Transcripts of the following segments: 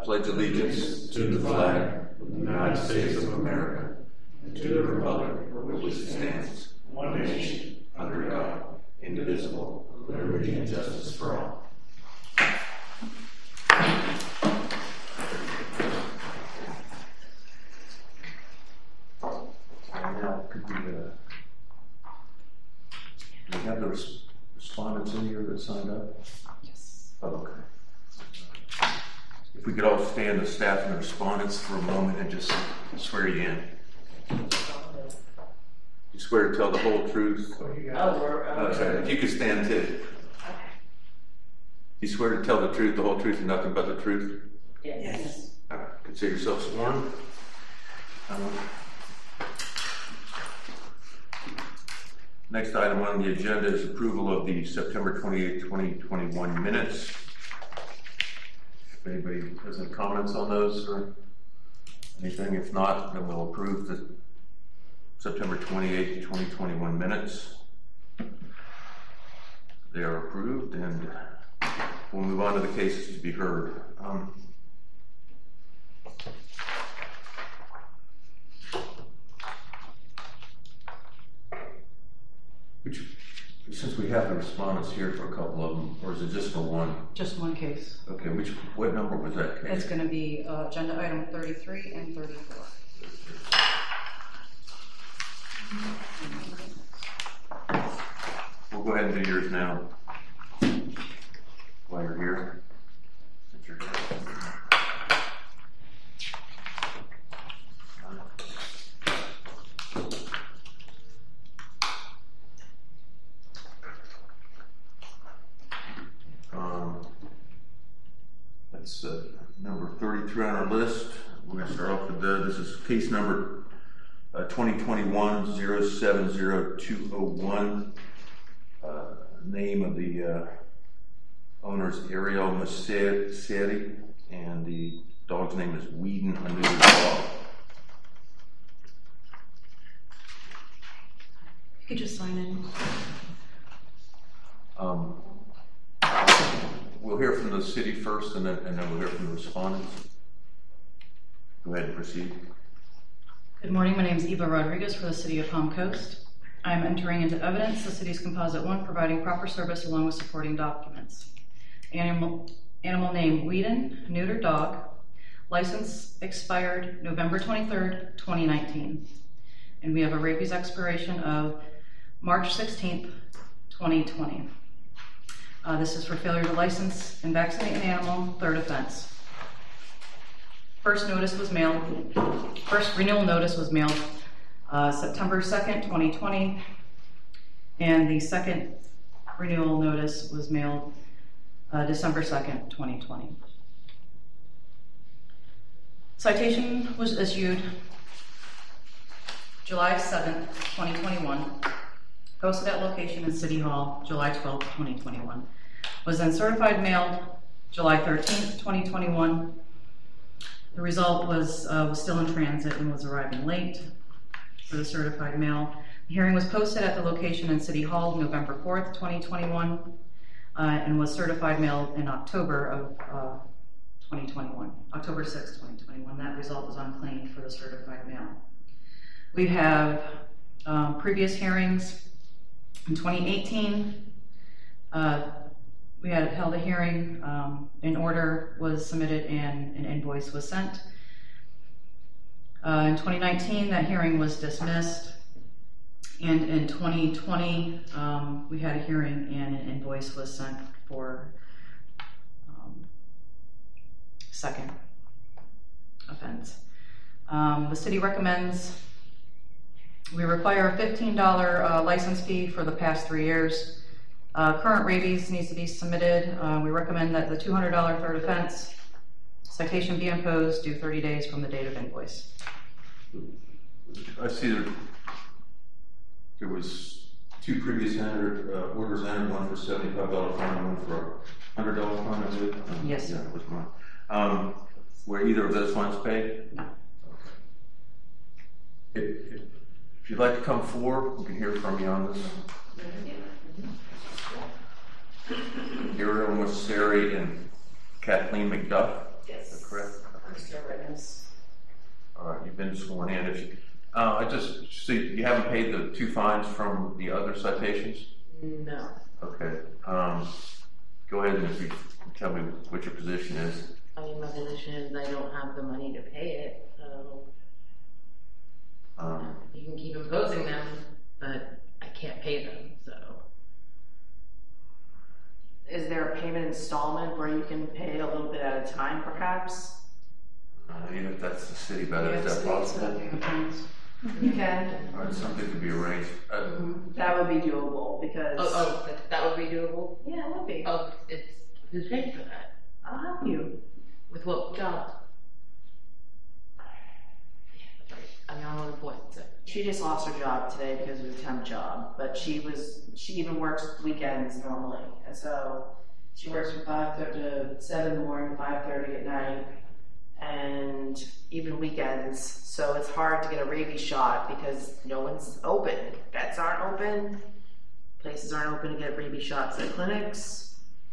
pledge allegiance to the flag of the United States of America and to the republic for which it stands, one nation, under God, indivisible, with liberty and justice for all. Now, could we have the respondents in here that signed up? Yes. Oh, okay. If we could all stand, the staff and the respondents, for a moment and just swear you in. You swear to tell the whole truth? Sorry, if you could stand too. You swear to tell the truth, the whole truth, and nothing but the truth? Yes. All right. Consider yourself sworn. Next item on the agenda is approval of the September 28, 2021 minutes. If anybody has any comments on those or anything, if not, then we'll approve the September 28, 2021 minutes. They are approved, and we'll move on to the cases to be heard. Since we have the respondents here for a couple of them, or is it just for one? Just one case. Okay, what number was that case? It's going to be agenda item 33 and 34. We'll go ahead and do yours now while you're here. Since you're here. That's number 33 on our list. We're going to start off with this is case number 2021-070201. Name of the owner is Ariel Messeri, and the dog's name is Whedon, a neutered dog. You could just sign in. We'll hear from the city first, and then we'll hear from the respondents. Go ahead and proceed. Good morning. My name is Eva Rodriguez for the City of Palm Coast. I am entering into evidence the city's Composite 1 providing proper service along with supporting documents. Animal name Whedon, neutered dog. License expired November 23rd, 2019. And we have a rabies expiration of March 16th, 2020. This is for failure to license and vaccinate an animal, third offense. First renewal notice was mailed September 2nd, 2020, and the second renewal notice was mailed December 2nd, 2020. Citation was issued July 7th, 2021. Posted at location in City Hall, July 12th, 2021. Was then certified mailed July 13th, 2021. The result was still in transit and was arriving late for the certified mail. The hearing was posted at the location in City Hall, November 4th, 2021, and was certified mailed in October of 2021, October 6th, 2021. That result was unclaimed for the certified mail. We have previous hearings. In 2018, we had held a hearing, an order was submitted and an invoice was sent. In 2019, that hearing was dismissed. And in 2020, we had a hearing and an invoice was sent for second offense. The city recommends we require a $15 license fee for the past 3 years. Current rabies needs to be submitted. We recommend that the $200 third offense citation be imposed due 30 days from the date of invoice. I see that there was 2 previous orders entered, one for $75 fine and one for $100 fine, I believe. Yes. Yeah, that was mine. Were either of those fines paid? No. Okay. If you'd like to come forward, we can hear from you on this. Ariel Messeri and Kathleen McDuff. Yes. Is that correct? Mr. Witness. All right, you've been sworn in. If you, I just see you haven't paid the 2 fines from the other citations. No. Okay. Go ahead and if you tell me what your position is. I mean, my position is I don't have the money to pay it, so you can keep imposing them, but I can't pay them, so. Is there a payment installment where you can pay a little bit at a time, perhaps? Even if that's the city, but is that possible? You can. Or something could be arranged. That would be doable because. That would be doable? Yeah, it would be. Oh, who's paying for that? I'll help you. With what job? Yeah, that's right. I mean, I'm unemployed, so. She just lost her job today because of a temp job, but she even works weekends normally, and so she works from 5:30 to 7 in the morning, 5:30 at night, and even weekends. So it's hard to get a rabies shot because no one's open. Vets aren't open. Places aren't open to get rabies shots at clinics.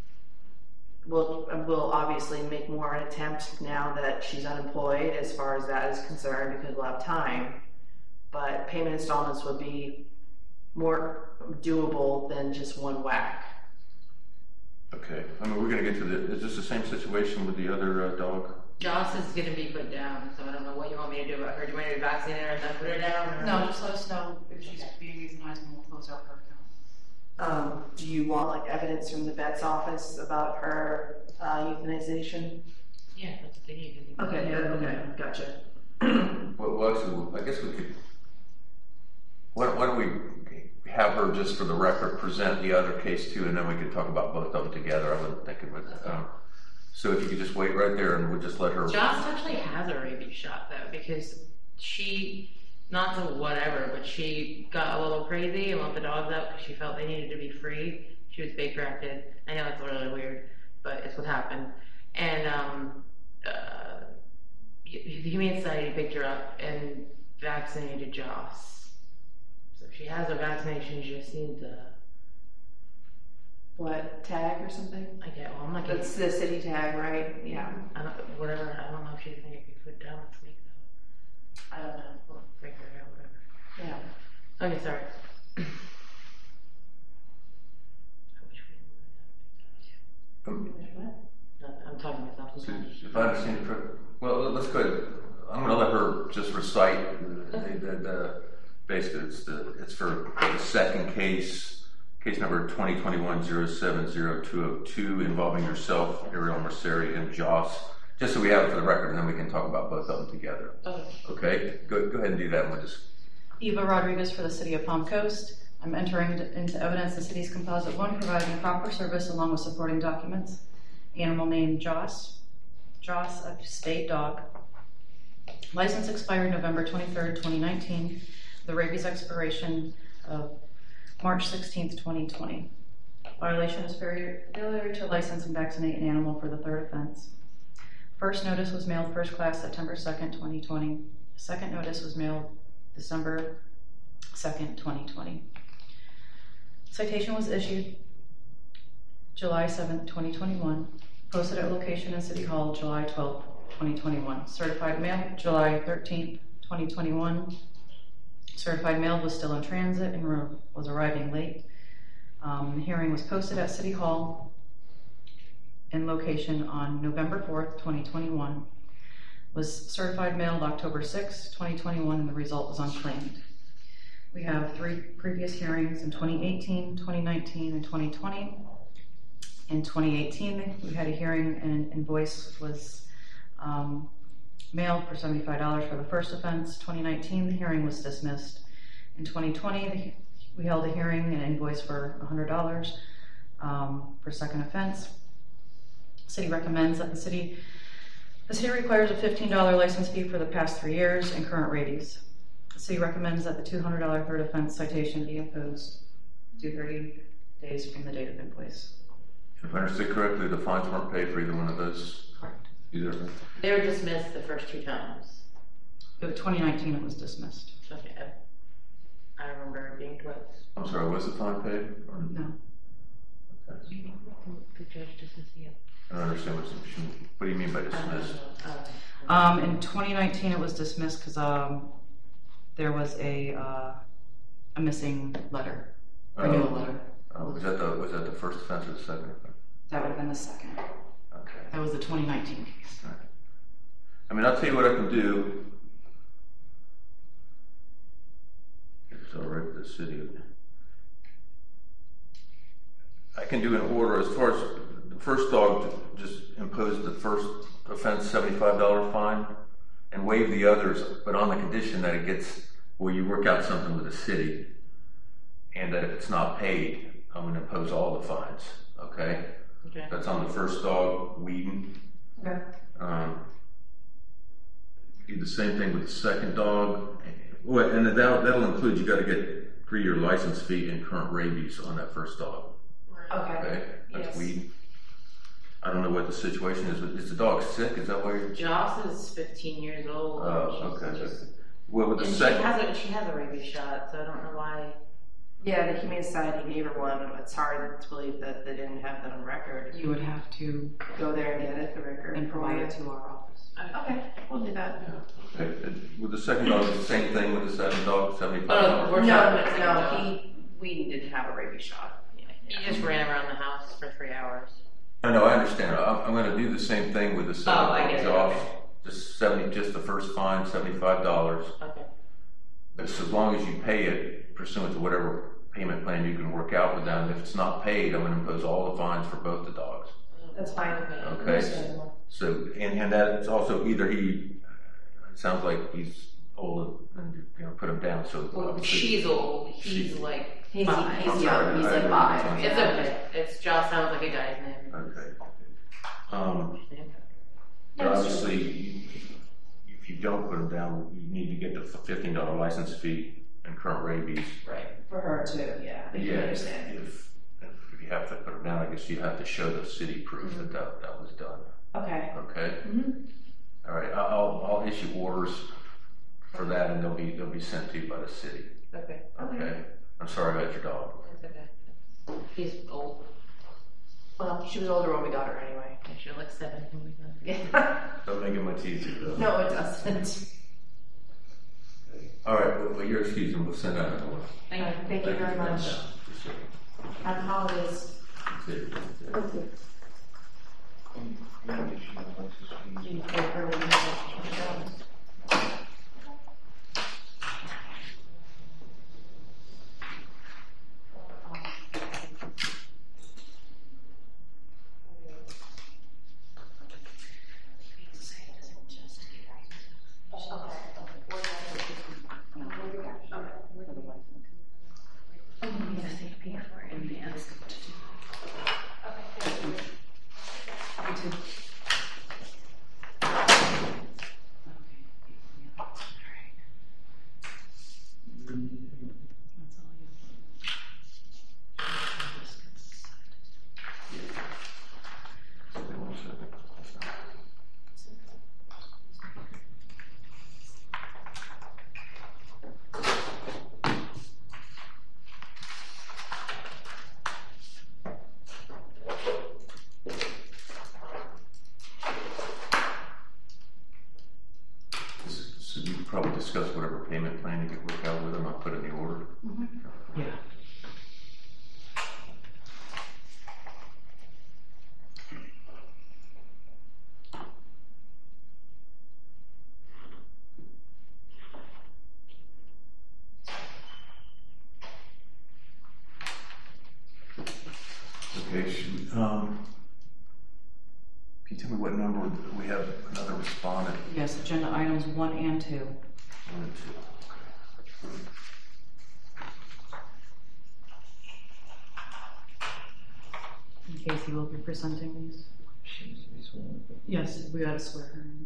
We'll obviously make more an attempt now that she's unemployed as far as that is concerned because we'll have time. But payment installments would be more doable than just one whack. Okay. I mean, we're going to get to is this the same situation with the other dog? Joss is gonna be put down, so I don't know what you want me to do about her. Do you want me to vaccinate her and then put her down? Or? No, just let us know if she's being euthanized and we'll close out her account. Do you want like evidence from the vet's office about her euthanization? Yeah, that's what they need. Okay, gotcha. Well, actually, I guess we could. Why don't we have her just for the record present the other case too, and then we could talk about both of them together. I wouldn't think it would. So if you could just wait right there, and we'll just let her. Joss actually has a rabies shot though, because not to whatever, but she got a little crazy and let the dogs out because she felt they needed to be free. She was bake racted. I know it's really weird, but it's what happened. And the Humane Society picked her up and vaccinated Joss. So if she has a vaccination, she just needs a. What, tag or something? I'm not That's the city tag, right? Yeah. I don't know if she's going to be put down this week though. I don't know. We'll figure it out, whatever. Yeah. Okay, sorry. I'm talking to myself. If I understand it correctly, well, let's go ahead. I'm going to let her just recite the basically it's for the second case number 2021-070202 involving yourself, Ariel Merceri, and Joss. Just so we have it for the record, and then we can talk about both of them together. Okay. Go ahead and do that, and we'll just. Eva Rodriguez for the City of Palm Coast. I'm entering into evidence the city's Composite 1 providing proper service along with supporting documents. Animal name Joss. Joss, a state dog. License expired November 23rd, 2019. The rabies expiration of March 16th, 2020. Violation is failure to license and vaccinate an animal for the third offense. First notice was mailed first class September 2nd, 2020. Second notice was mailed December 2nd, 2020. Citation was issued July 7th, 2021. Posted at location in City Hall July 12th, 2021. Certified mail July 13th, 2021. Certified mail was still in transit and was arriving late. The hearing was posted at City Hall in location on November 4th, 2021. Was certified mailed October 6th, 2021, and the result was unclaimed. We have 3 previous hearings in 2018, 2019, and 2020. In 2018, we had a hearing and an invoice was mailed for $75 for the first offense. 2019, the hearing was dismissed. In 2020, we held a hearing and invoice for $100 for second offense. The city recommends that the city requires a $15 license fee for the past 3 years and current rabies. The city recommends that the $200 third offense citation be imposed due 30 days from the date of invoice. If I understood correctly, the fines weren't paid for either one of those? Correct. Either. They were dismissed the first 2 times. In 2019, it was dismissed. Okay. I remember it being twice. I'm sorry, was the fine paid? Or? No. The judge dismissed you. I don't understand what do you mean by dismissed? In 2019, it was dismissed because there was a missing letter, renewal letter. Was that the first offense or the second offense? That would have been the second. Okay. That was the 2019 case. All right. I mean, I'll tell you what I can do. If it's all right with the city. I can do an order as far as the first dog, just impose the first offense $75 fine and waive the others, but on the condition that it gets, where you work out something with the city, and that if it's not paid, I'm going to impose all the fines. Okay? Okay. That's on the first dog, Whedon. Okay. Do the same thing with the second dog. Well, and that'll include, you got to get 3-year license fee and current rabies on that first dog. Okay. Okay? That's Yes. Whedon. I don't know what the situation is. Is the dog sick? Is that why you're... Joss is 15 years old. Oh, She's okay. just- Well, with the and second... she has a rabies shot, so I don't know why. Yeah, the Humane Society gave her one. It's hard to believe that they didn't have that on record. You would have to Go there and get it, the record. and provide it to our office. Okay, we'll do that. Yeah. Okay. With the second dog, it's the same thing with the second dog, $75? Oh, we're No, talking about the no, dog. we didn't have a rabies shot. He just ran around the house for 3 hours. I know, I understand. I'm going to do the same thing with the second Oh, I dog. get it, Josh. okay. Just the first fine, $75. Okay. As long as you pay it pursuant to whatever payment plan you can work out with them. If it's not paid, I'm going to impose all the fines for both the dogs. That's fine. Okay. So, and that's also either it sounds like he's old and put him down. So Well, obviously- she's old. He's like He's 5. I'm young, sorry, he's I like didn't 5. understand. It's Joss sounds like a guy's name. Okay. But obviously, if you don't put him down, you need to get the $15 license fee and current rabies. Right. For her too, yeah. I can understand. If you have to put him down, I guess you have to show the city proof that was done. Okay. Okay. Mhm. All right. I'll issue orders for that, and they'll be sent to you by the city. Okay. Okay. I'm sorry about your dog. It's okay. He's old. Well, she was older when we got her anyway. She's like 7 when we got her. Yeah. Don't make it much easier though. No, it doesn't. All right. Well, you're excused, and we'll send out an order. Thank you very much. Happy holidays. That's it. So you can probably discuss whatever payment plan you can work out with them. I'll put in the order. Yeah. Okay. Can you tell me what number we have? Another respondent. Yes, agenda items 1 and 2. 1 and 2. And Casey will be presenting these. Yes, we gotta swear her in.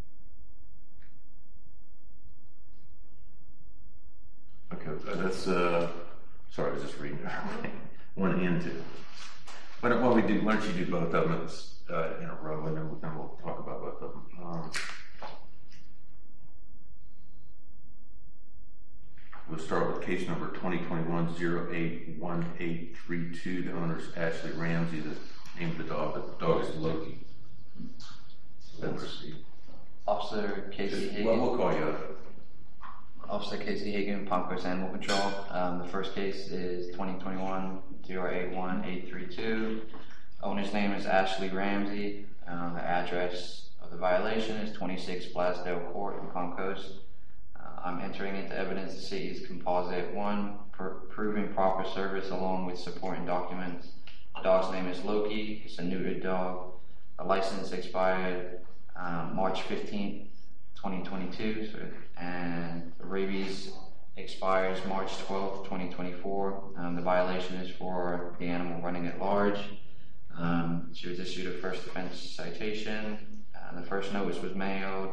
Okay, that's sorry, I was just reading. 1 and 2. Why don't you do both of them in a row, and then we'll talk about both of them. We'll start with case number 2021-081832. The owner is Ashley Ramsey. The name of the dog is Loki. Then proceed. Officer Officer Casey Hagan. Well, we'll call you up. Officer Casey Hagan, Palm Coast Animal Control. The first case is 2021-081-832. Owner's name is Ashley Ramsey. The address of the violation is 26 Blasdale Court in Palm Coast. I'm entering into evidence the city's Composite 1, proving proper service along with supporting documents. The dog's name is Loki. It's a neutered dog. The license expired March 15th, 2022, and the rabies expires March 12th, 2024. The violation is for the animal running at large. She was issued a first offense citation. The first notice was mailed.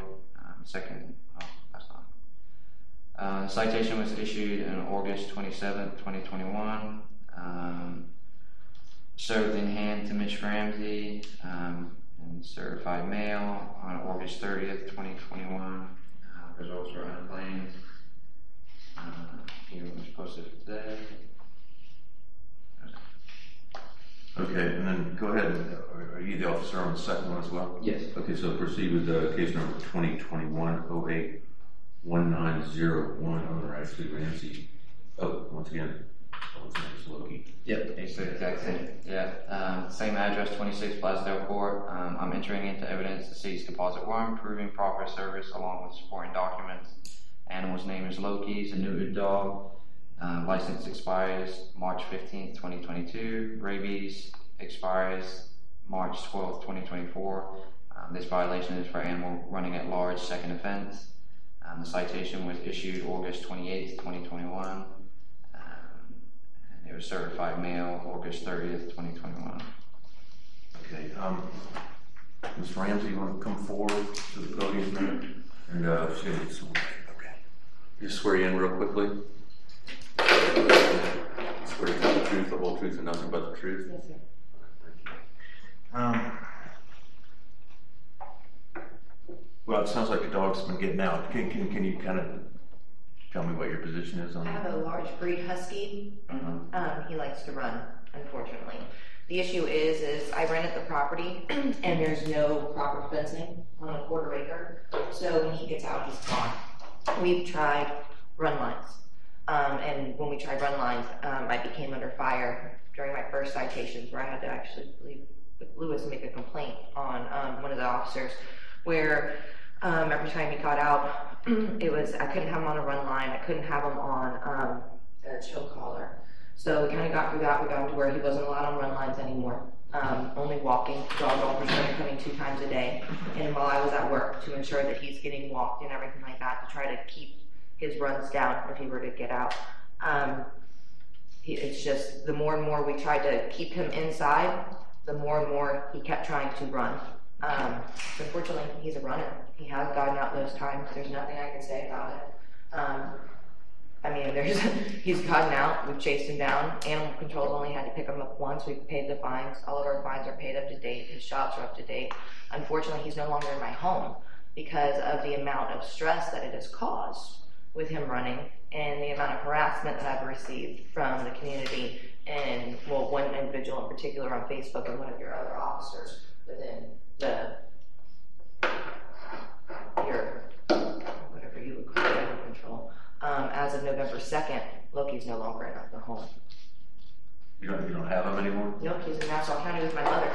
The citation was issued on August 27th, 2021. Served in hand to Ms. Ramsey and certified mail on August 30th, 2021. Results were unclaimed. Here was posted for today. Okay, and then go ahead. Are you the officer on the second one as well? Yes. Okay, so proceed with case number 2021-08-1901, owner Ashley Ramsey. Oh, once again, owner's name is Loki. Yep, it's the exact same. Yeah, same address, 26 Blasdale Court. I'm entering into evidence the city's Composite 1, proving proper service along with supporting documents. Animal's name is Loki. He's a neutered dog. License expires March 15th, 2022. Rabies expires March 12th, 2024. This violation is for animal running at large, second offense. The citation was issued August 28th, 2021. It was certified mail August 30th, 2021. Okay, Ms. Ramsey, you want to come forward to the podium there? And say it's okay. Just swear you in real quickly. Swear to tell the truth, the whole truth, and nothing but the truth. Yes, sir. Well, it sounds like the dog's been getting out. Can you kind of tell me what your position is on I that? have a large breed husky. He likes to run, unfortunately. The issue is I rented the property and there's no proper fencing on a quarter acre. So when he gets out, he's gone. We've tried run lines. And when we tried run lines, I became under fire during my first citations where I had to actually leave with Lewis and make a complaint on one of the officers where every time he got out, it was, I couldn't have him on a run line, I couldn't have him on a choke collar. So we kind of got through that. We got to where he wasn't allowed on run lines anymore. Only walking. Dog walkers started coming 2 times a day. And while I was at work to ensure that he's getting walked and everything like that to try to keep his runs down if he were to get out. It's just the more and more we tried to keep him inside, the more and more he kept trying to run. Unfortunately, he's a runner. He has gotten out those times. There's nothing I can say about it. He's gotten out. We've chased him down. Animal Control's only had to pick him up once. We've paid the fines. All of our fines are paid up to date. His shots are up to date. Unfortunately, he's no longer in my home because of the amount of stress that it has caused with him running and the amount of harassment that I've received from the community and, well, one individual in particular on Facebook and one of your other officers within whatever you would call it, Animal Control. As of November 2nd, Loki's no longer in the home. You don't have him anymore? Nope, he's in Nassau County with my mother.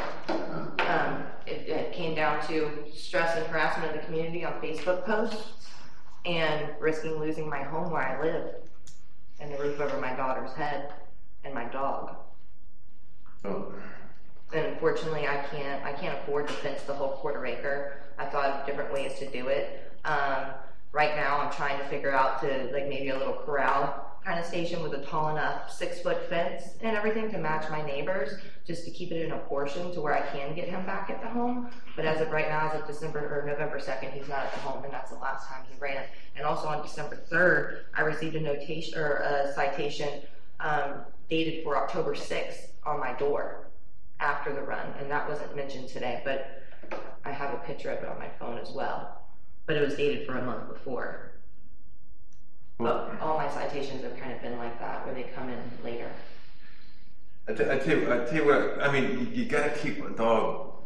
It came down to stress and harassment of the community on Facebook posts and risking losing my home where I live and the roof over my daughter's head and my dog. Oh. And unfortunately, I can't afford to fence the whole quarter acre. I thought of different ways to do it. Right now, I'm trying to figure out to maybe a little corral kind of station with a tall enough 6-foot fence and everything to match my neighbors, just to keep it in a portion to where I can get him back at the home. But as of right now, as of November 2nd, he's not at the home, and that's the last time he ran. And also on December 3rd, I received a citation dated for October 6th on my door after the run, and that wasn't mentioned today, but I have a picture of it on my phone as well. But it was dated for a month before. But all my citations have kind of been like that, where they come in later. I tell you what, I mean, you got to keep a dog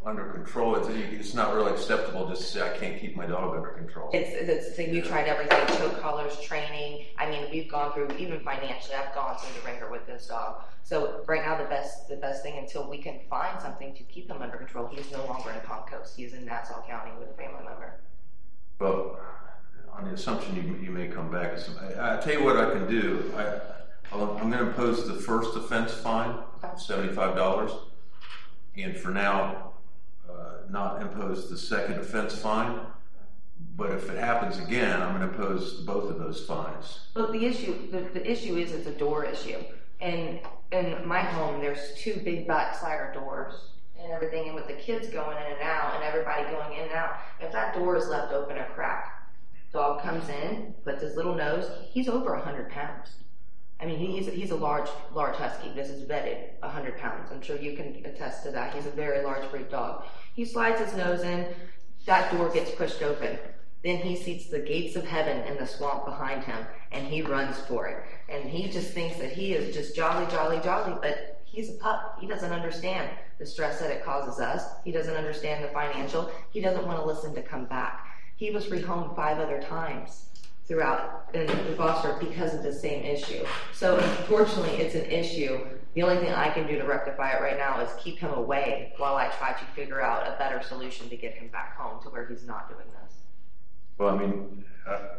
under control, it's not really acceptable just to say, I can't keep my dog under control. It's the thing, we tried everything, choke collars, training. I mean, we've gone through, even financially, I've gone through the ringer with this dog. So right now, the best thing until we can find something to keep him under control, he's no longer in Palm Coast. He's in Nassau County with a family member. Well, on the assumption you may come back, I tell you what I can do. I'm going to impose the first offense fine, $75, and for now, not impose the second offense fine. But if it happens again, I'm going to impose both of those fines. Well, the issue is it's a door issue. And in my home, there's 2 big backslider doors and everything, and with the kids going in and out and everybody going in and out, if that door is left open or cracked, dog comes in, puts his little nose, he's over 100 pounds. I mean, he's a large husky. This is vetted, 100 pounds. I'm sure you can attest to that. He's a very large breed dog. He slides his nose in, that door gets pushed open. Then he sees the gates of heaven in the swamp behind him, and he runs for it. And he just thinks that he is just jolly, but he's a pup. He doesn't understand the stress that it causes us. He doesn't understand the financial. He doesn't want to listen to come back. He was rehomed 5 other times throughout in Foster because of the same issue. So unfortunately, it's an issue. The only thing I can do to rectify it right now is keep him away while I try to figure out a better solution to get him back home to where he's not doing this. Well, I mean,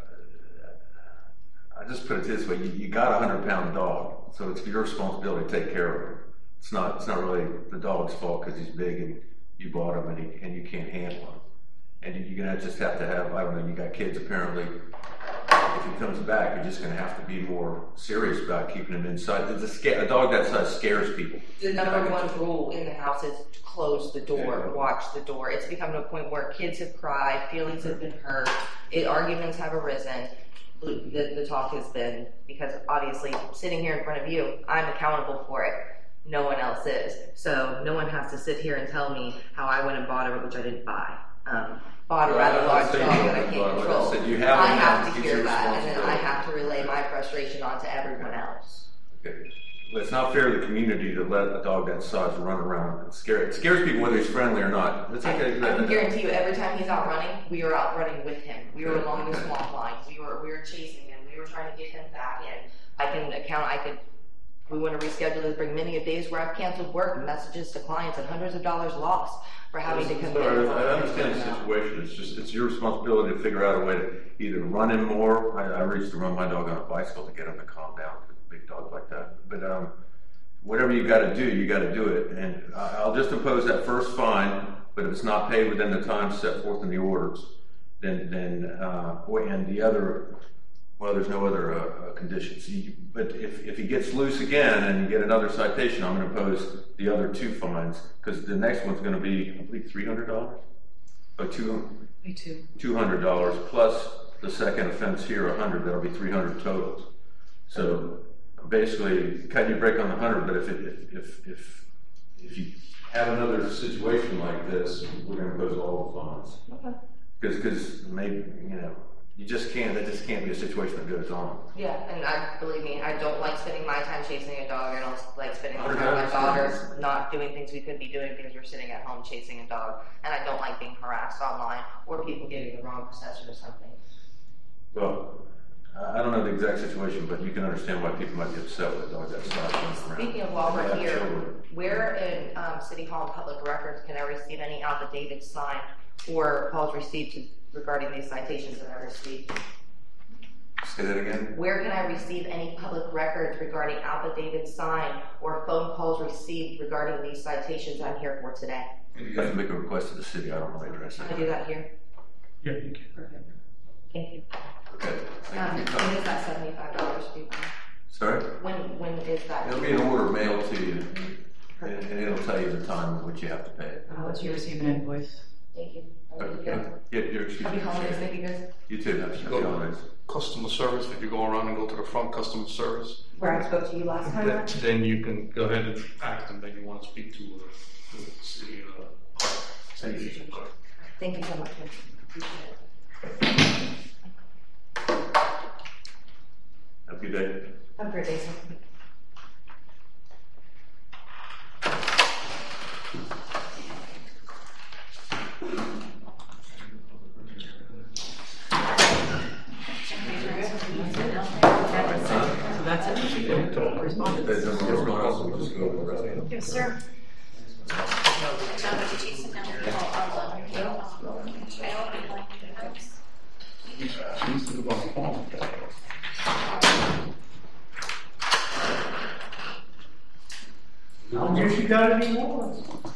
I just put it this way: you got a 100-pound dog, so it's your responsibility to take care of him. It's not really the dog's fault because he's big and you bought him and you can't handle him. And you're gonna just have to have, I don't know, you got kids apparently. If he comes back, you're just gonna have to be more serious about keeping him inside. A dog that size scares people. The number one rule in the house is to close the door, watch the door. It's become to a point where kids have cried, feelings have been hurt, arguments have arisen. The talk has been, because obviously sitting here in front of you, I'm accountable for it. No one else is. So no one has to sit here and tell me how I went and bought it, which I didn't buy. Bought a rather large dog that I can't control. I have to hear that, and then I have to relay my frustration onto everyone else. Okay. Well, it's not fair to the community to let a dog that size run around and scare it. It scares people whether he's friendly or not. It's okay. I can guarantee you, every time he's out running, we are out running with him. We were along the swamp lines. We were chasing him. We were trying to get him back in. We want to reschedule this, bring many of days where I've canceled work, messages to clients, and hundreds of dollars lost for having to come in. I understand the situation. It's your responsibility to figure out a way to either run him more. I used to run my dog on a bicycle to get him to calm down. Big dog like that. But whatever you got to do, you got to do it. And I'll just impose that first fine. But if it's not paid within the time set forth in the orders, then and the other. Well, there's no other conditions. But if he gets loose again and you get another citation, I'm going to impose the other 2 fines, because the next one's going to be, I believe, $300? Or $200 plus the second offense here, $100. That'll be $300 totals. So basically, cut your break on the $100. But if you have another situation like this, we're going to impose all the fines. Okay. Because maybe you just can't. That just can't be a situation that goes on. Yeah, and believe me, I don't like spending my time chasing a dog. I don't like spending my time with my daughter not doing things we could be doing because we're sitting at home chasing a dog. And I don't like being harassed online or people getting the wrong possession or something. Well, I don't know the exact situation, but you can understand why people might be upset with a dog that's not running around. Speaking of while we're here, where in City Hall and Public Records can I receive any affidavits signed or calls received regarding these citations that I received? Say that again? Where can I receive any public records regarding affidavits signed or phone calls received regarding these citations I'm here for today? You have to make a request to the city. I don't know the address. Can I do that here? Yeah, you can. Perfect. Thank you. Okay. When is that $75 due? Sorry? When is that? It'll be an order mailed to you, and it'll tell you the time in which you have to pay it. Once you receive an invoice. Thank you. Happy holidays, thank you guys. You too. Happy holidays. Customer service, if you go around and go to the front customer service, Where I spoke to you last time? then you can go ahead and ask them that you want to speak to the city clerk. Thank you so much. Appreciate it. Have a good day. Have a great day, sir. That's it. Responded. There's no more else, we'll just go over the rest of them. Yes, sir. I don't guess you got any more.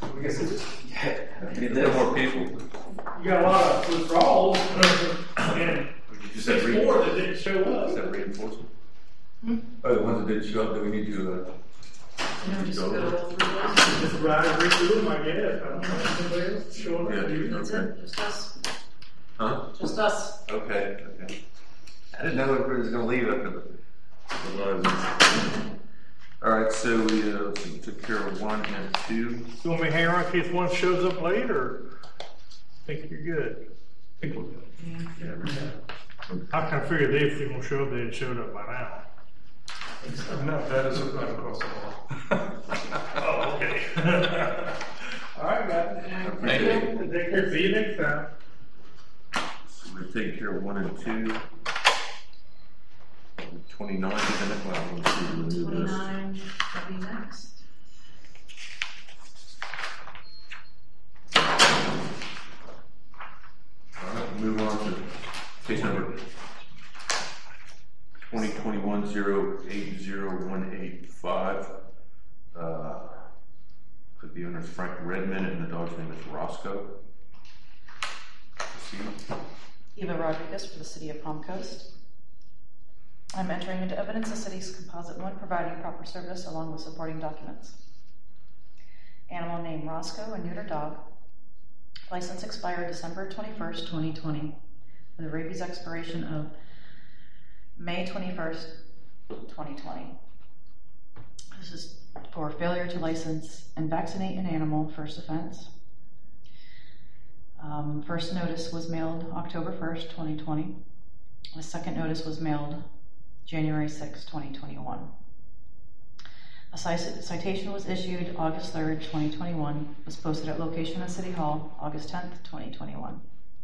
No more people. You got a lot of withdrawals, and You said six more that didn't show Is up. that reinforcement? Oh, the ones that didn't show up, that we need to, Just go go over. through those. Just ride and read through them, I guess. I don't know if somebody else showing up. Yeah. That's Okay. it, just us. huh? Just us. Okay, okay. I didn't know everybody was gonna leave after all right, so we took care of 1 and 2. You want me to hang around in case one shows up late, or think you're good? Think we're good. I kind of figured they, if they gonna show up, they'd showed up by now. No, that isn't not across the law. Oh, okay. All right, guys. Thank you. Take care. See you next time. So we're taking care of 1 and 2. 29, isn't it? Well, let's see, we'll do this. 29, that'll be next. All right, move on to case number 2021-080-185. Could be owner is Frank Redmond and the dog's name is Roscoe. Proceed. Eva Rodriguez for the City of Palm Coast. I'm entering into evidence the city's composite one providing proper service along with supporting documents. Animal name Roscoe, a neuter dog. License expired December 21st, 2020, with a rabies expiration of May 21st, 2020. This is for failure to license and vaccinate an animal, first offense. First notice was mailed October 1st, 2020. The second notice was mailed January 6, 2021. A citation was issued August 3rd, 2021, was posted at location at City Hall August 10th, 2021.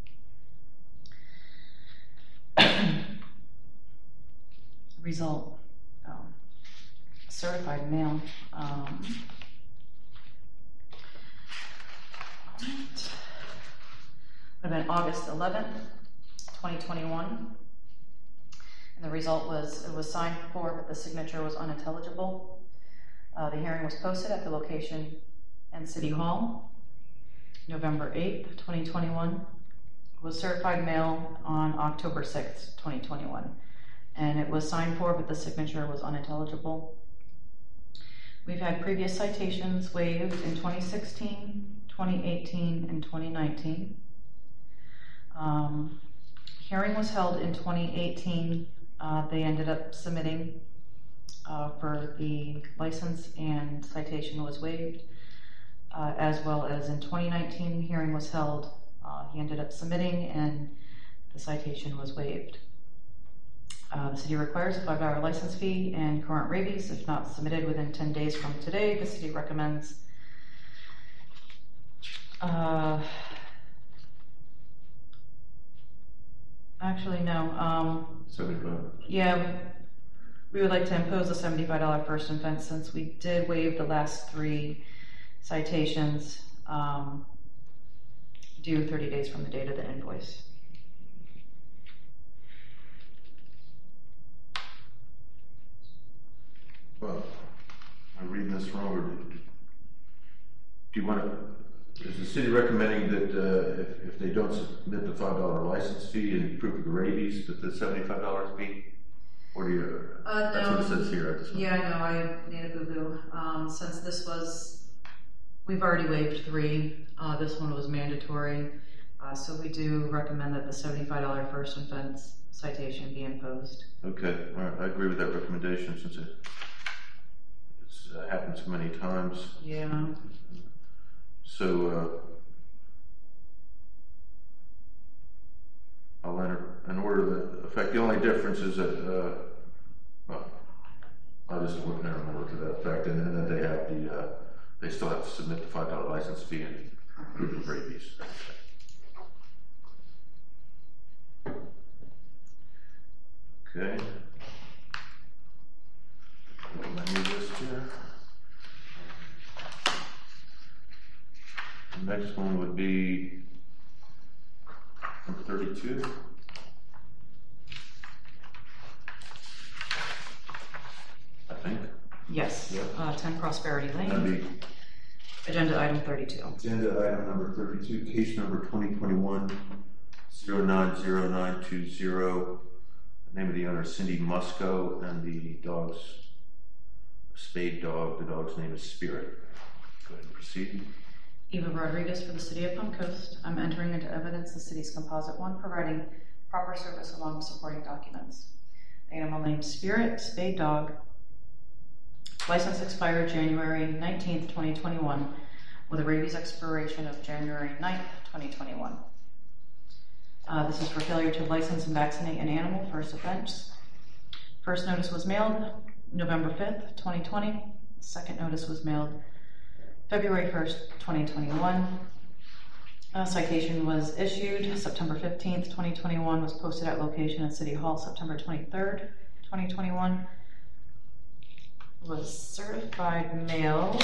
Result, certified mail. Would have been August 11th, 2021. And the result was, it was signed for, but the signature was unintelligible. The hearing was posted at the location and City Hall, November 8th, 2021. Was certified mail on October 6th, 2021. And it was signed for, but the signature was unintelligible. We've had previous citations waived in 2016, 2018, and 2019. Hearing was held in 2018. They ended up submitting for the license and citation was waived, as well as in 2019 hearing was held. He ended up submitting and the citation was waived. The city requires a $5 license fee and current rabies. If not submitted within 10 days from today, the city recommends actually no. 75. Yeah, we would like to impose a $75 first offense since we did waive the last 3 citations due 30 days from the date of the invoice. Well, am I reading this wrong, or do you want to, is the city recommending that if they don't submit the $5 license fee and proof of the rabies, that the $75 be? Or do you, that's what it says here, I just. Yeah, I know, I made a boo-boo. Since this was, we've already waived 3, this one was mandatory, so we do recommend that the $75 first offense citation be imposed. Okay, all right, I agree with that recommendation since it's happened so many times. Yeah. So, I'll enter an order that, in fact, the only difference is that, well, I'll just enter an order to that effect, and then that they have the, they still have to submit the $5 license fee and proof of rabies. Okay. 32. I think. Yes, Yep. 10 Prosperity That'd Lane, be agenda item 32. agenda item number 32, case number 2021-090920. Name of the owner Cindy Musco, and the dog's spayed dog. The dog's name is Spirit. Go ahead and proceed. Eva Rodriguez for the City of Palm Coast. I'm entering into evidence the city's Composite 1 providing proper service along with supporting documents. The animal named Spirit, spayed dog. License expired January 19th, 2021, with a rabies expiration of January 9th, 2021. This is for failure to license and vaccinate an animal, first offense. First notice was mailed November 5th, 2020. Second notice was mailed February 1st, 2021. Citation was issued September 15th, 2021, was posted at location at City Hall September 23rd, 2021. Was certified mailed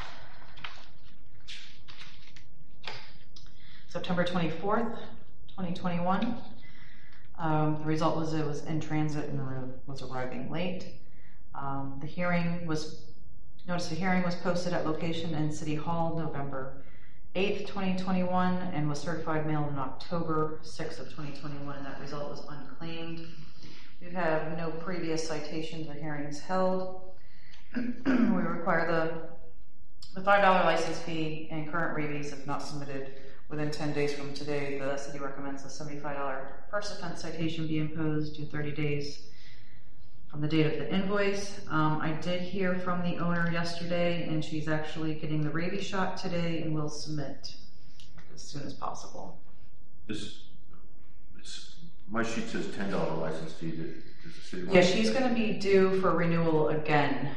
September 24th, 2021. The result was it was in transit and was arriving late. Notice of hearing was posted at location in City Hall November 8th, 2021, and was certified mailed on October 6th of 2021, and that result was unclaimed. We have no previous citations or hearings held. We require the $5 license fee and current rabies if not submitted within 10 days from today. The city recommends a $75 first offense citation be imposed to 30 days from the date of the invoice. I did hear from the owner yesterday, and she's actually getting the rabies shot today and will submit as soon as possible. My sheet says $10 license fee. Does the city want Yeah, she's going to be due for renewal again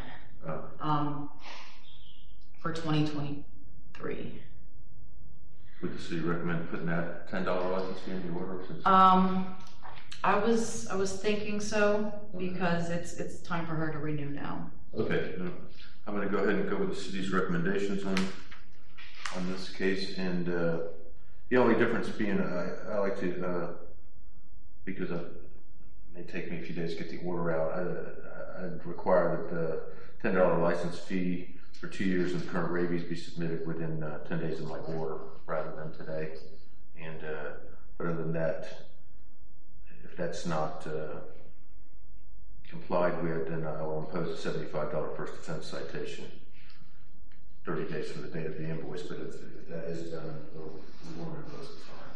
for 2023. Would the city recommend putting that $10 license fee in the order? I was thinking so because it's time for her to renew now. Okay, I'm going to go ahead and go with the city's recommendations on this case, and the only difference being I like to because it may take me a few days to get the order out. I'd require that the $10 license fee for 2 years and the current rabies be submitted within 10 days of my order rather than today. And other than that, if that's not complied with, then I will impose a $75 first offense citation 30 days from the date of the invoice. But if that is done, we won't impose the fine.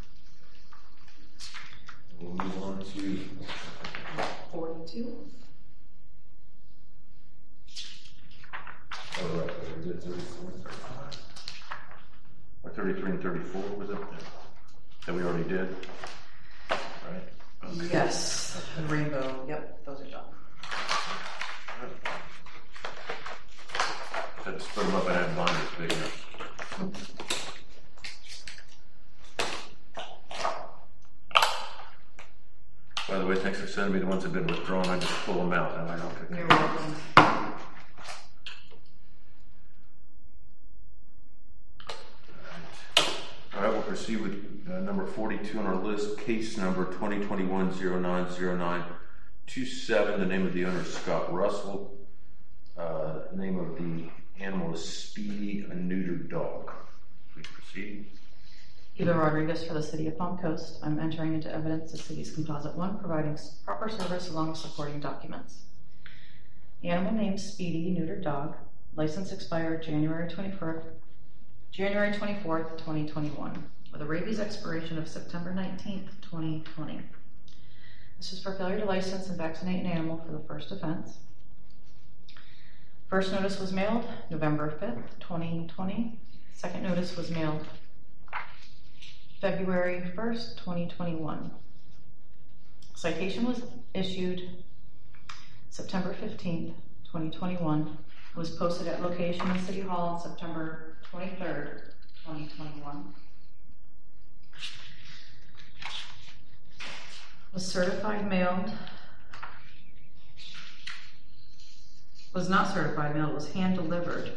We'll move on to 42. Oh, right, we did 34 and 35. Or 33 and 34 was it? That we already did? Right? Okay. Yes, the rainbow. Yep, those are done. Had to split them up and have binders big enough. By the way, thanks for sending me the ones that have been withdrawn. I just pull them out and I don't pick them. You're welcome. All right, we'll proceed with number 42 on our list, case number 2021-090927. The name of the owner is Scott Russell. The name of the animal is Speedy, a neutered dog. Please proceed. Eva Rodriguez for the City of Palm Coast. I'm entering into evidence the city's Composite 1 providing proper service along with supporting documents. The animal named Speedy, neutered dog. License expired January 24th, 2021, with a rabies expiration of September 19th, 2020. This is for failure to license and vaccinate an animal for the first offense. First notice was mailed November 5th, 2020. Second notice was mailed February 1st, 2021. Citation was issued September 15th, 2021. Was posted at location in City Hall on September 23rd, 2021. Was certified mailed. Was not certified mailed, was hand delivered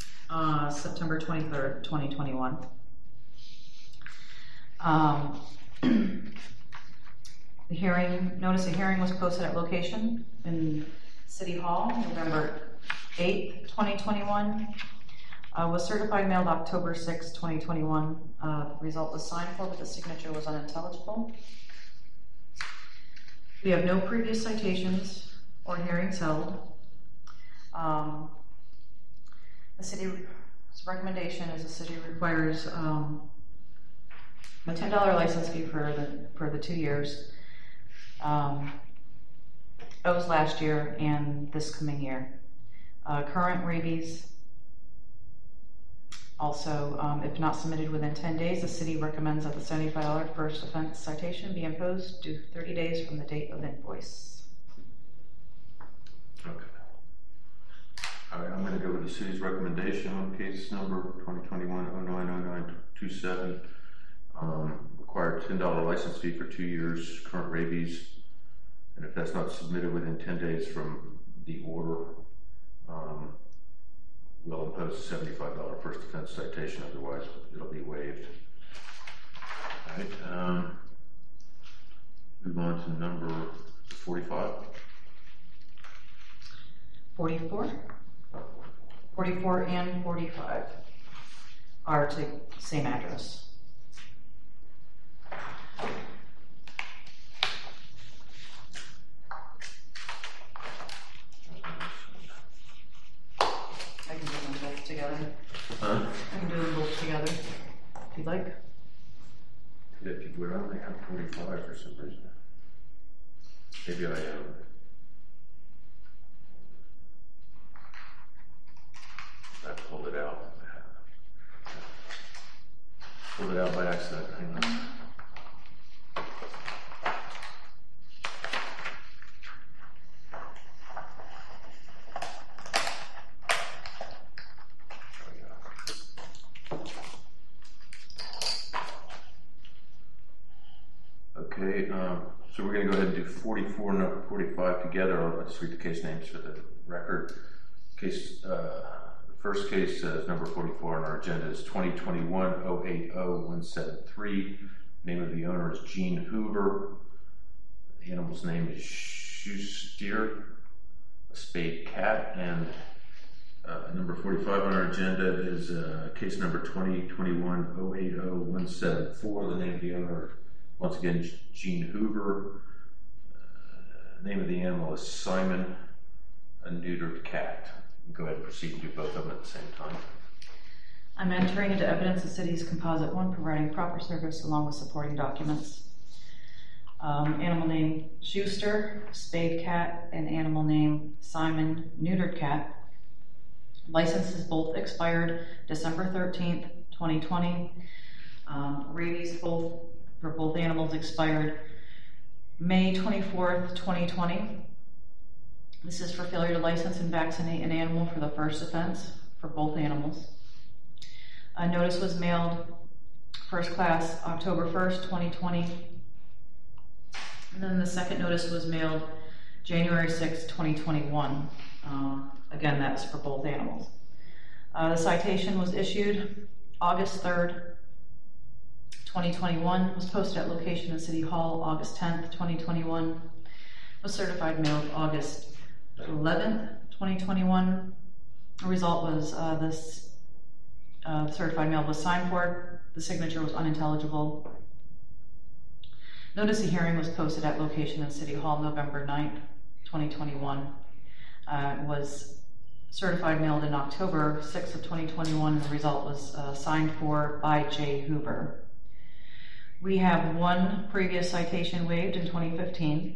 September 23rd, 2021. The notice of hearing was posted at location in City Hall, November 8th, 2021. Was certified mailed October 6th, 2021. Result was signed for, but the signature was unintelligible. We have no previous citations or hearings held. The city's recommendation is the city requires a $10 license fee for the 2 years. Owes last year and this coming year. Current rabies. Also, if not submitted within 10 days, the city recommends that the $75 first offense citation be imposed due 30 days from the date of invoice. Okay. All right, I'm going to go with the city's recommendation on case number 2021-090927. Required $10 license fee for 2 years, current rabies, and if that's not submitted within 10 days from the order, we'll impose a $75 first offense citation, otherwise it'll be waived. All right, move on to number 45. 44? 44 and 45 are to same address. I can do them both together. Huh? I can do them both together, if you'd like. Yeah, we're only at 45 for some reason. Maybe I pulled it out. Pulled it out by accident. Hang on. Okay, so we're going to go ahead and do 44 and 45 together. I'll just read the case names for the record. The first case is number 44 on our agenda is 2021-080-173. Name of the owner is Gene Hoover. The animal's name is Schuster, a spayed cat. And number 45 on our agenda is case number 2021-080-174. The name of the owner, once again, Gene Hoover. Name of the animal is Simon, a neutered cat. Go ahead and proceed and do both of them at the same time. I'm entering into evidence the city's composite one, providing proper service along with supporting documents. Animal name Schuster, spayed cat, and animal name Simon, neutered cat. Licenses both expired December 13th, 2020. Rabies for both animals expired May 24th, 2020. This is for failure to license and vaccinate an animal for the first offense for both animals. A notice was mailed first class October 1st, 2020. And then the second notice was mailed January 6th, 2021. Again, that's for both animals. The citation was issued August 3rd, 2021, was posted at location in City Hall August 10th, 2021, was certified mailed August 11th, 2021. The result was this certified mail was signed for, the signature was unintelligible. Notice of hearing was posted at location in City Hall November 9th, 2021. Was certified mailed in October 6th of 2021, and the result was signed for by J. Hoover. We have one previous citation waived in 2015.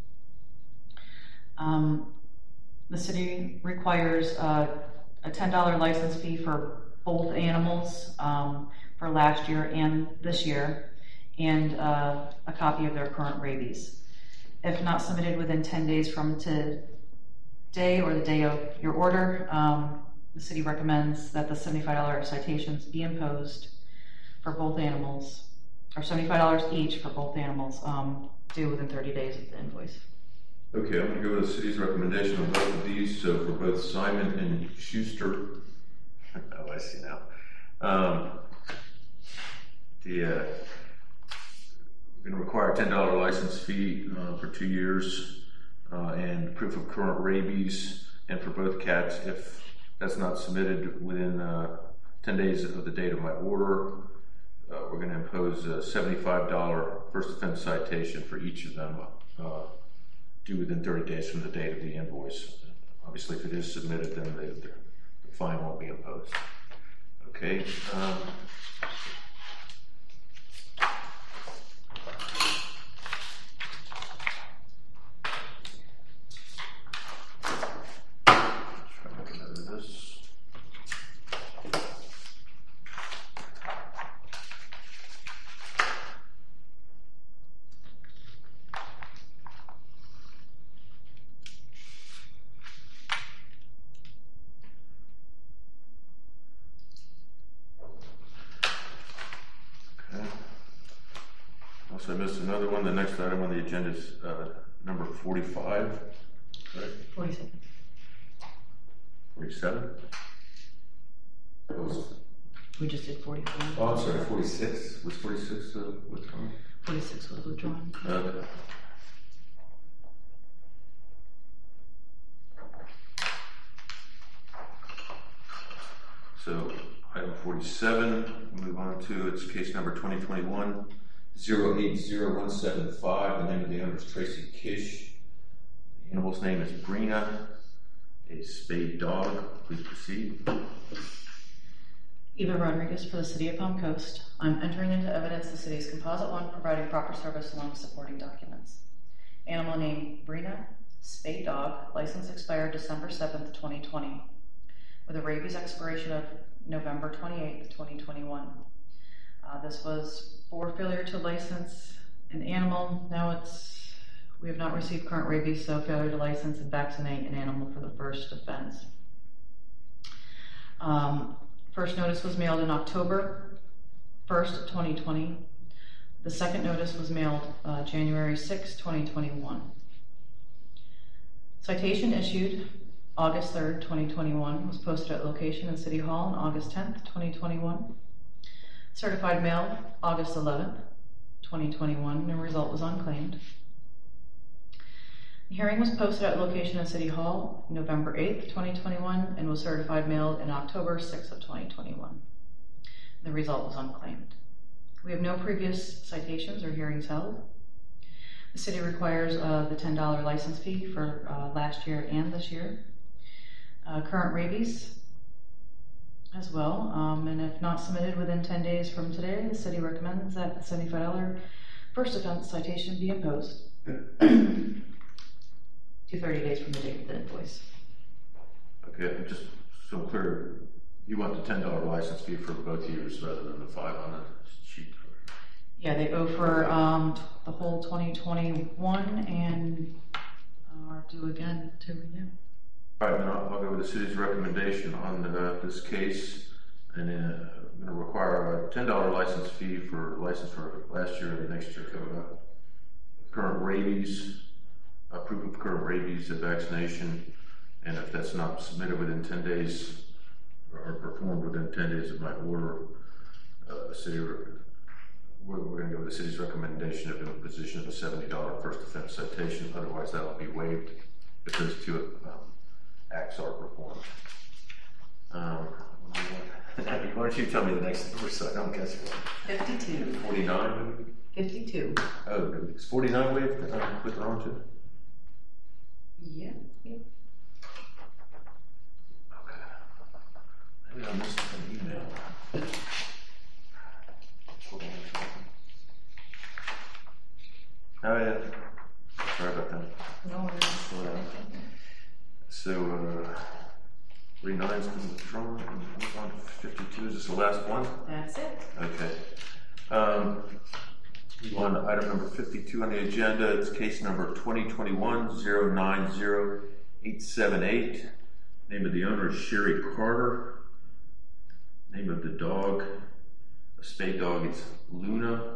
The city requires a $10 license fee for both animals for last year and this year, and a copy of their current rabies. If not submitted within 10 days from today or the day of your order, the city recommends that the $75 citations be imposed for both animals, or $75 each for both animals, due within 30 days of the invoice. Okay, I'm going to go with the city's recommendation on both of these. So for both Simon and Schuster, oh, I see now. we're going to require a $10 license fee for 2 years and proof of current rabies, and for both cats, if that's not submitted within 10 days of the date of my order, we're going to impose a $75 first offense citation for each of them, due within 30 days from the date of the invoice. Obviously, if it is submitted, then the fine won't be imposed. Okay. So I missed another one. The next item on the agenda is number 45. Right? 47. 47? We just did 44. Oh, I'm sorry, 46. Was 46 withdrawn? 46 was withdrawn. Okay. So item 47, move on to its case number 2021. 080175. The name of the owner is Tracy Kish. The animal's name is Brina, a spayed dog. Please proceed. Eva Rodriguez for the City of Palm Coast. I'm entering into evidence the city's composite one, providing proper service along with supporting documents. Animal name Brina, spayed dog, license expired December 7th, 2020, with a rabies expiration of November 28th, 2021. This was for failure to license an animal. Now we have not received current rabies, so failure to license and vaccinate an animal for the first offense. First notice was mailed in October 1st, 2020. The second notice was mailed January 6, 2021. Citation issued August 3rd, 2021, was posted at location in City Hall on August 10th, 2021. Certified mail August 11th, 2021, and result was unclaimed. The hearing was posted at location in City Hall November 8th, 2021, and was certified mailed in October 6th of 2021. The result was unclaimed. We have no previous citations or hearings held. The city requires the $10 license fee for last year and this year. Current rabies as well, and if not submitted within 10 days from today, the city recommends that the $75 first offense citation be imposed to 30 days from the date of the invoice. Okay, just so I'm clear, you want the $10 license fee for both years rather than the $5 on the sheet? Yeah, they owe for the whole 2021 and are due again to renew. All right, then I'll go with the city's recommendation on this case, and I'm going to require a $10 license fee for license for last year and the next year coming up. Current rabies, proof of current rabies vaccination, and if that's not submitted within 10 days or performed within 10 days of my order, we're going to go with the city's recommendation of imposition of a $70 first offense citation. Otherwise, that will be waived if those two acts are performed. Why don't you tell me the next number so I don't guess it? 52. 49? 52. Oh, is 49 waived with her on too? Yeah. Okay. Maybe I missed an email. Hold on a second. Oh yeah. Sorry about that. No worries. So 49's been withdrawn, and move on to 52. Is this the last one? That's it. Okay. Move on to item number 52 on the agenda. It's case number 2021-090-878. Name of the owner is Sherry Carter. Name of the dog, a spayed dog, it's Luna.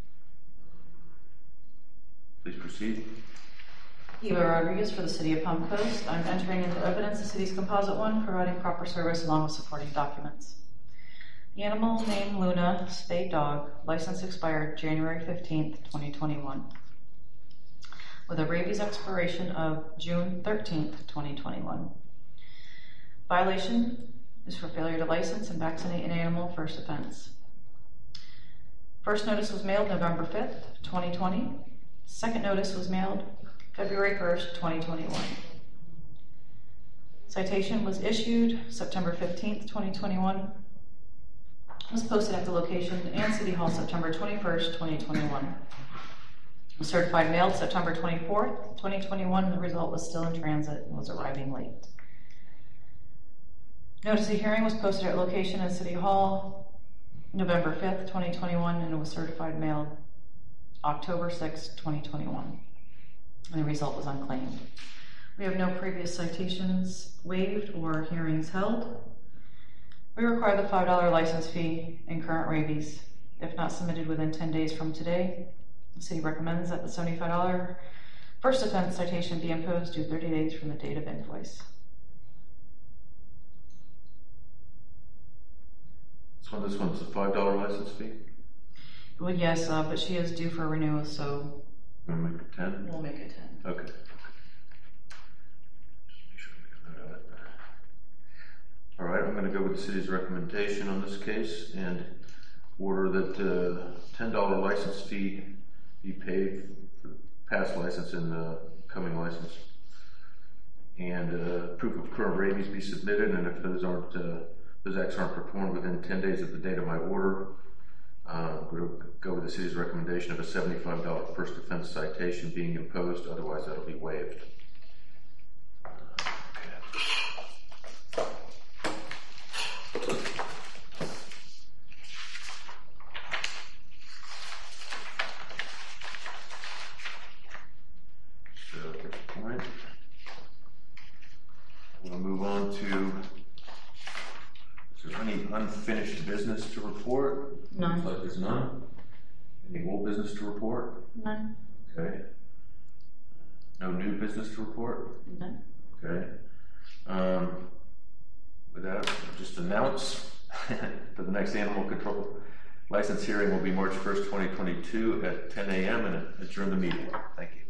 Please proceed. Eva Rodriguez for the City of Palm Coast. I'm entering into evidence the city's composite one, providing proper service along with supporting documents. Animal named Luna, spayed dog, license expired January 15th, 2021. With a rabies expiration of June 13th, 2021. Violation is for failure to license and vaccinate an animal, first offense. First notice was mailed November 5th, 2020. Second notice was mailed February 1st, 2021. Citation was issued September 15th, 2021. Was posted at the location and City Hall September 21st, 2021. Was certified mailed September 24th, 2021. The result was still in transit and was arriving late. Notice of hearing was posted at location in City Hall November 5th, 2021, and it was certified mailed October 6th, 2021. And the result was unclaimed. We have no previous citations waived or hearings held. We require the $5 license fee and current rabies. If not submitted within 10 days from today, the city recommends that the $75 first offense citation be imposed due 30 days from the date of invoice. So this one's a $5 license fee? Well, yes, but she is due for renewal, so You want to make it 10? we'll make it 10. Okay. Just make sure we make a note of it. All right, I'm going to go with the city's recommendation on this case and order that $10 license fee be paid for past license and coming license, and proof of current rabies be submitted. And if those acts aren't performed within 10 days of the date of my order, we'll go with the city's recommendation of a $75 first offense citation being imposed. Otherwise, that'll be waived. So at this point, we'll move on to. Is there any unfinished business to report? None. Looks like there's none. Any old business to report? None. Okay. No new business to report? None. Okay. With that, I'll just announce that the next animal control license hearing will be March 1st, 2022 at 10 a.m. and adjourn the meeting. Thank you.